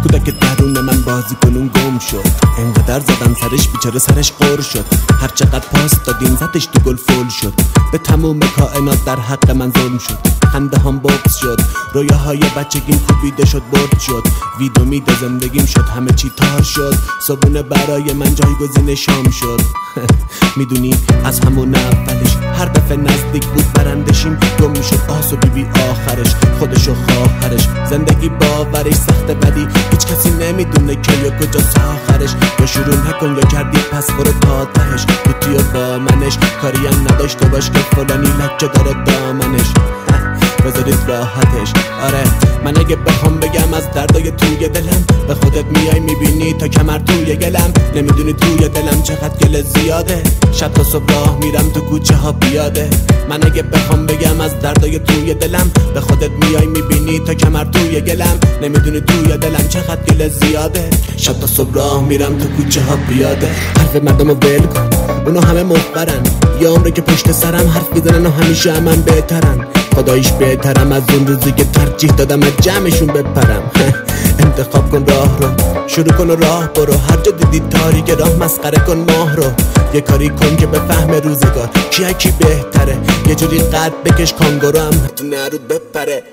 کودک درون من بازی کنون گم شد، انقدر زدن سرش بیچاره سرش قر شد، هر چقدر پاس دادیم زدش تو گل فول شد، به تموم کائنات در حق من ظلم شد، خنده هم بغض شد، رویاهای بچگیم کوبیده شد برد شد، وید امید زندگیم شد، همه چی تار شد، صبونه برای من جایگزین شام شد. میدونی از همون اولش هر دفعه نزدیک بود برندشیم گم میشد آس و بیبی آخرش، خودش و خواهرش، زندگی باورش سخته بدی هیچ کسی نمیدونه که یا کجاست آخرش، یا شروع نکن یا کردی پس برو تا تهش، توی با منش کاری هم نداشته باش که فلانی لکه داره دامنش، بذارید راحتش. آره من اگه بخوام بگم از دردای توی دلم، به خودت میای میبینی تا کمر توی گلم، نمیدونی توی دلم چقدر گل زیاده، شب تا صبح راه میرم تو کوچه ها پیاده. من اگه بخوام بگم از دردای توی دلم، به خودت میای میبینی تا کمر توی گلم، نمیدونی توی دلم چقدر گل زیاده، شب تا صبح راه میرم تو کوچه ها پیاده. حرف مردمو ول کن اونو همه مخبرن، یه عمره که پشت سرم حرف میزنن و همیشه من بهترن، خداییش بهترم از اون روزی که ترجیح دادم از جمعشون بپرم. انتخاب کن راه رو، شروع کن و راه برو، هر جا دیدی تاریک راه مسخره کن ماه رو، یه کاری کن که بفهم روزگار کی بهتره، یه جوری قد بکش کانگورو هم تو نرود بپره.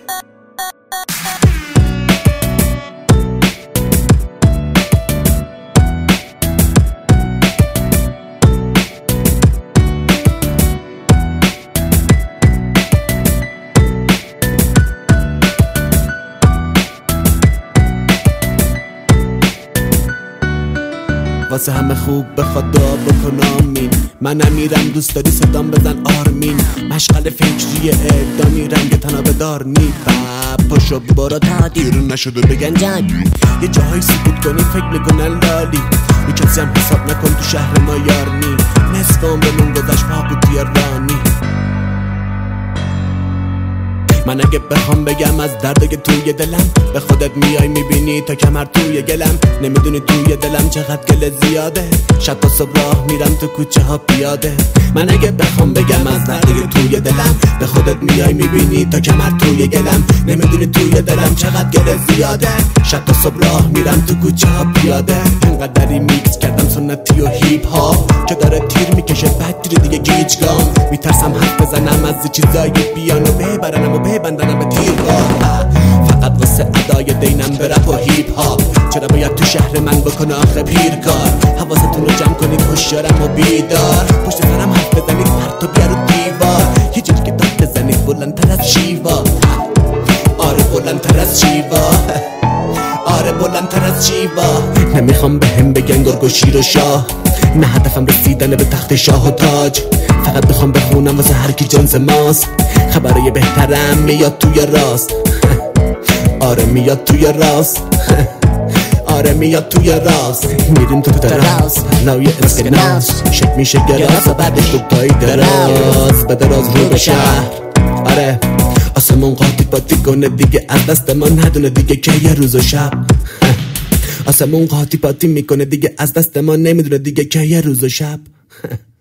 واسه همه خوب بخواد دعا بکن آمین، من امیرم دوست داری صدام بزن آرمین، مشغل فکری اعدامی رنگ تنابه دار نی، پاشو برو تا دیر نشده بگن جنگ، یه جاهای سکوت کنی فکر میکنن لالی، یه کسی هم حساب نکن تو شهر ما یار نی، نصف عمرمون گذشت پاپوتی رانی. من اگه بخوام بگم از دردای توی دلم، به خودت میای میبینی تا کمر توی گلم، نمیدونی توی دلم چقدر گل زیاده، شب تا صبح راه میرم تو کوچه ها پیاده. من اگه بخوام بگم از دردای توی دلم، به خودت میای میبینی تا کمر توی گلم، نمیدونی توی دلم چقدر گل زیاده، شب تا صبح راه میرم تو کوچه ها پیاده. اینقدری میکس کردم سنتی و هیپ هاپ که داره تیر میکشه بدتر دیگه گیجگام، میترسم حرف بزنم از چیزای بیانو ببرنم و بندنم به تیرگاه، فقط واسه ادای دینم به رپ و هیپ هاپ، چرا باید تو شهر من بکنه آخه پیرکار، حواستون رو جمع کنید هوشیارم و بیدار، پشت سرم حرف بزنید پرت و بیارو دیوار، یه جوری که داد بزنید بلندتر از شیوا، آره بلندتر از شیوا، آره بلندتر از شیوا. نمیخوام بهم بگن گرگ و شیر و شاه، نه هدفم رسیدن به تخت شاه و تاج، فقط بخوام بخونم واسه هر کی جنس ماست، خبرای بهترم میاد توی راست، آره میاد توی راست، آره میاد توی راست، میریم تو تراس لای اسکناس، شک میشه گراس و بعدش تو تایی دراز، به دراز رو به شهر. آره آسمون قاطی پاتی کنه دیگه از دست ما ندونه دیگه که یه روز و شب، آسمون قاطی پاتی میکنه دیگه از دست ما نمیدونه دیگه که یه روز و شب.